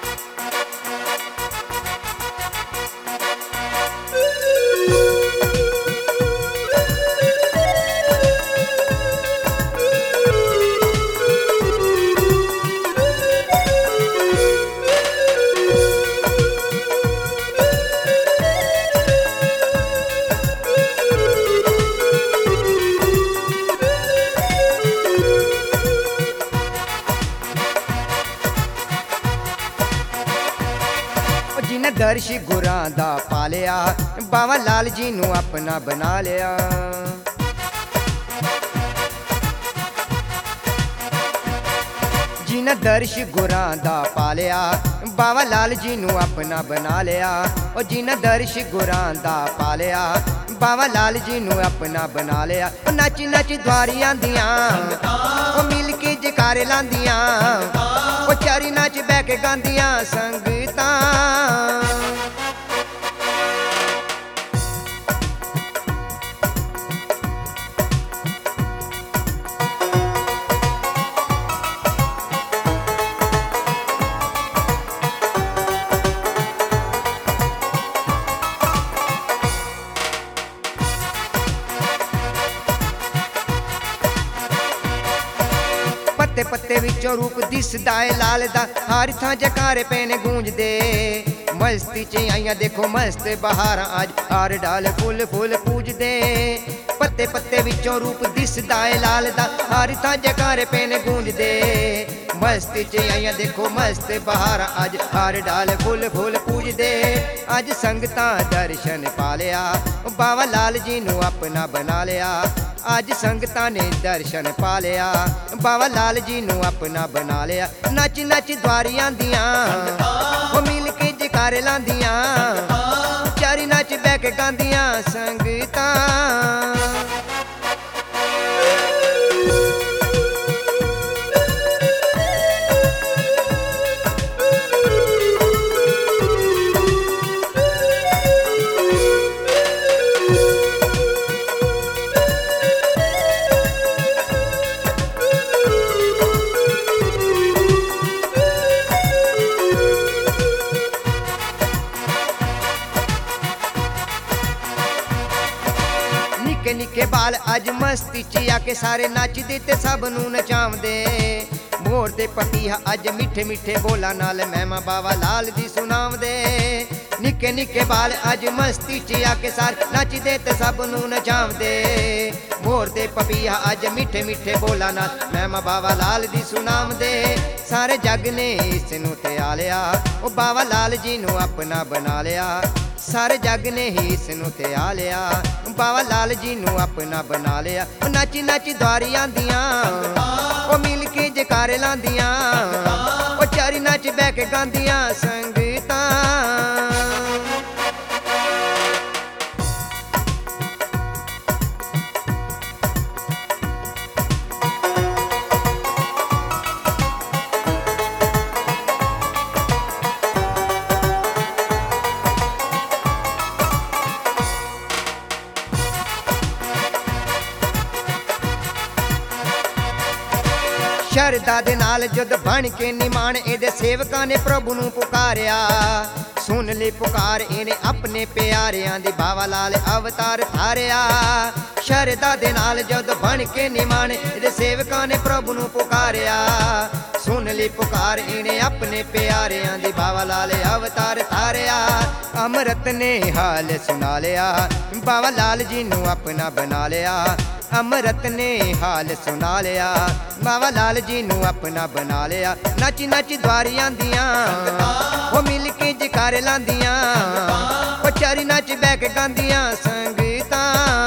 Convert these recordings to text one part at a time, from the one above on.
जिन्हें दर्श गुरां दा पालिया, बावा लाल जी नू अपना बना लिया। जिन्हें दर्श गुरां दा पालिया, बावा लाल जी नू अपना बना लिया। और जिन्हें दर्श गुरां दा पालिया, बावा लाल जी नू अपना बना लिया। नच नच द्वारी आंदियां, मिल के जकारे लांदियां, चारी नच बह के गांदियां संगतां। पत्ते पत्ते विचों रूप दिसदा ए लाल दा, हर थां जकारे पैने गूंजदे। मस्ती च आइयां देखो मस्त बहारां, अज हर डाल फुल फुल पूजदे। पत्ते पत्ते विचों रूप दिसदा ए लाल दा, हर थां जकारे पैने गूंजदे। मस्ती च आइयां देखो मस्त बहारां, अज हर डाल फुल फुल पूजदे। अज संगतां दर्शन पा लिया, बावा लाल जी नू अपना बना लिया। अज संगतां ने दर्शन पा लिया, बावा लाल जी नू अपना बना लिया। नच नच द्वारी आंदियां, मिल के जकारे लांदियां, चारी नच बह के गांदियां संगतां। निक्के निक्के बाल अज मस्ती च आके सारे नचदे ते सब नू नचावदे। मोर ते पपीहा अज मिठे मिठे बोला नाल महिमा बावा लाल दी सुनावदे। निक्के निक्के बाल अज मस्ती च आके सारे नचदे ते सब नू नचावदे। मोर ते पपीहा अज मिठे मिठे बोला नाल महिमा बावा लाल दी सुनावदे। सारे जग ने इस नू त्याल लिया, ओ बावा लाल जी नू अपना बना लिया। सारे जग ने ही इस नू त्याल लिया, बावा लाल जी नू अपना बना लिया। नच नच द्वारी आंदियां, ओ मिल के जकारे लांदियां, ओ चारी नच बह के गांदियां संगतां। शरदा दे नाल जद बन के निमान, एदे सेवकां ने प्रभु नू पुकारिया। सुन ले पुकार इने अपने प्यारियां दी, बावा लाल अवतार धारिया। शरदा दे नाल जद बन के निमान, एदे सेवकां ने प्रभु नू पुकारिया। सुन ले पुकार इने अपने प्यारियां दी, बावा लाल अवतार धारिया। अमृत ने हाल सुना लिया, बावा लाल जी नू अपना बना लिया। अमृत ने हाल सुना लिया, बावा लाल जी नू अपना बना लिया। नच नच द्वारी आंदियां, ओ मिल के जकारे लांदियां, ओ चारी नच बह के गांदियां संगतां।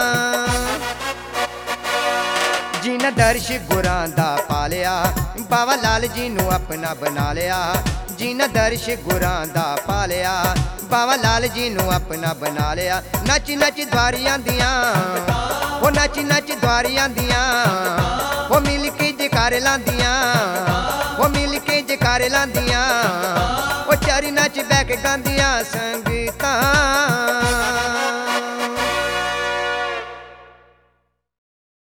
जिन्हें दर्श गुरां दा पालिया, बावा लाल जी नू अपना बना लिया। जिन्हें दर्श गुरां दा पालिया, बावा लाल जी नू अपना बना लिया। नच नच द्वारी आंदियां, ओ नच नच द्वारी आंदियां, ओ मिल के जकारे लांदियां, ओ मिल के जकारे लांदियां, ओ चारी नच बह के गांदियां संगतां।